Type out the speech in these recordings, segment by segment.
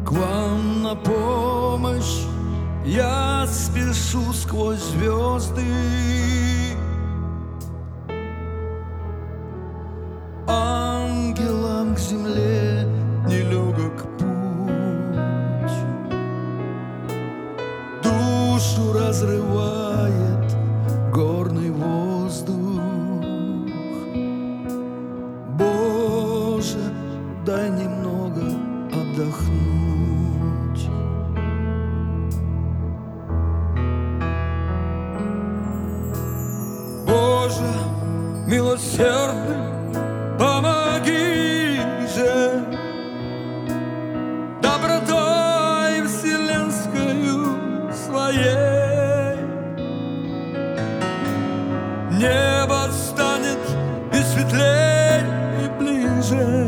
К вам на помощь я спешу сквозь звезды. Ангелам к земле нелегок путь, душу разрывает горный воздух. Боже, дай немного отдохнуть. Боже, милосердный, помоги же добротой вселенскою своей. Небо станет и светлей, и ближе.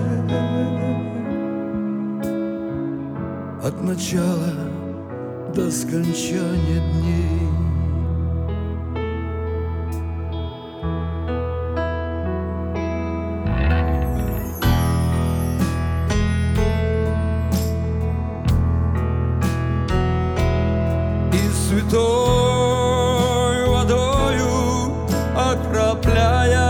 От начала до скончания дней. Святой водою окропляя,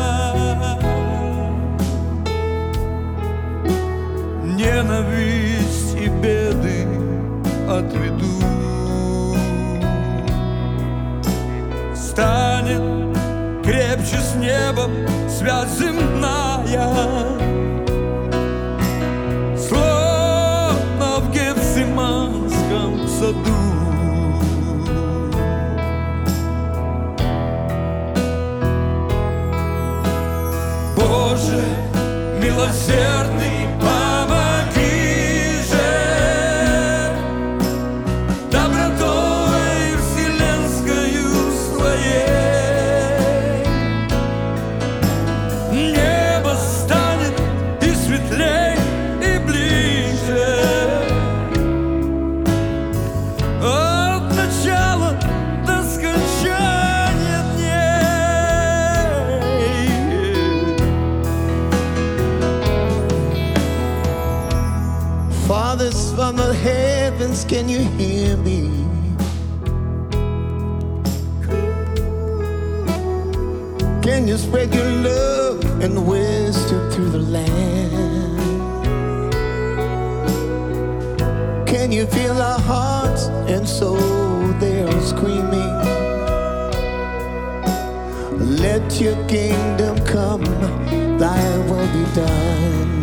ненависть и беды отведу. Станет крепче с небом связь земная, словно в Гефсиманском саду. Боже, милосердный, помоги же добротой вселенскою своей. Небо станет и светлей, и ближе. От начала до скончания дней. Fathers from the heavens, can you hear me? Can you spread your love and wisdom through the land? Can you feel our hearts and soul they are screaming? Let your kingdom come, thy will be done.